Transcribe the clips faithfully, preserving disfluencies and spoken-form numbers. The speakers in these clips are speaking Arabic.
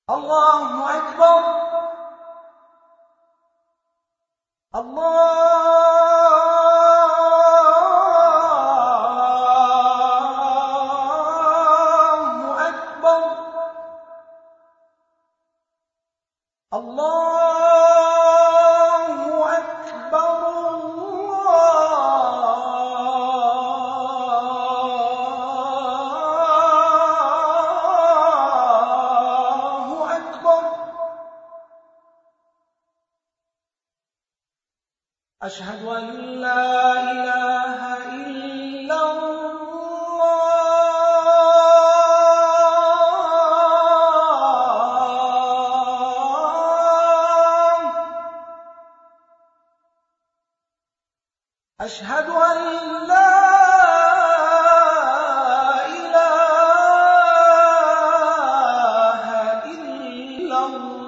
الله أكبر. الله أكبر. الله أكبر. الله أكبر. أشهد أن لا إله إلا الله. أشهد أن لا إله إلا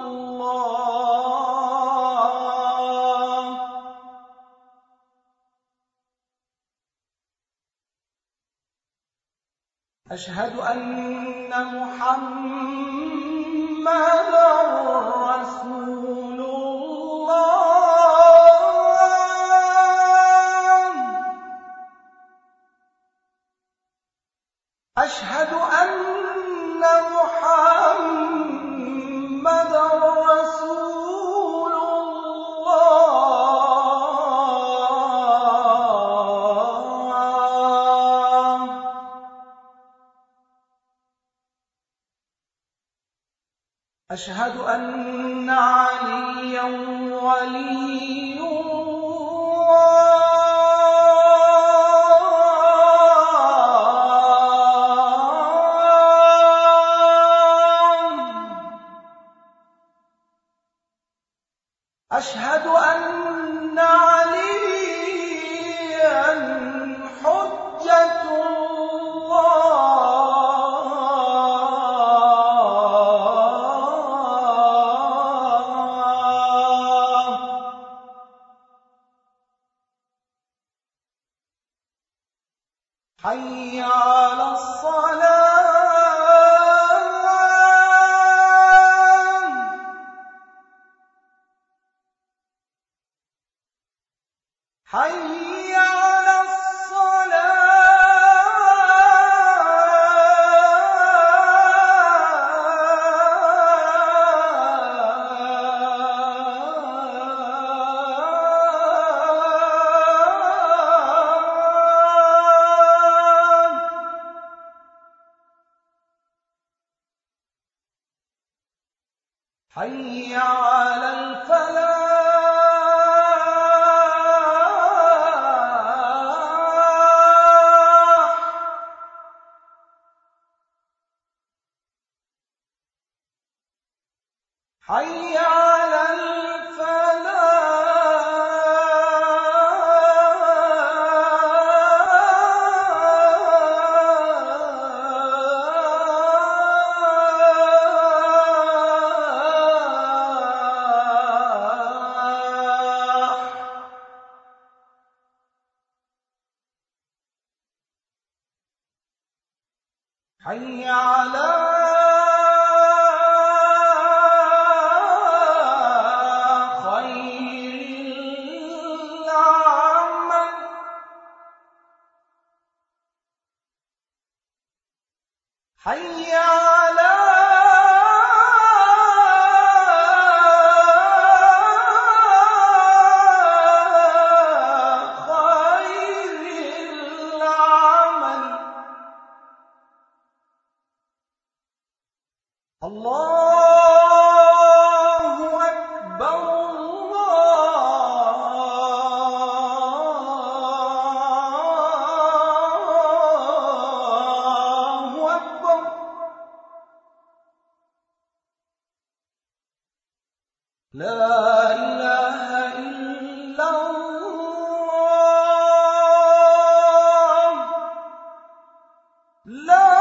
الله. أشهد أن محمدًا رسول الله. أشهد أن محمدًا رسول الله. أشهد أن عليا ولي الله. أشهد أن عليا حجة الله. حي على الصلاة. حي على الصلاة. حي على الفلاح. حي على الفلاح. حي على خير العمل. حي على خير العمل. الله أكبر. الله أكبر. لا إله إلا الله. لا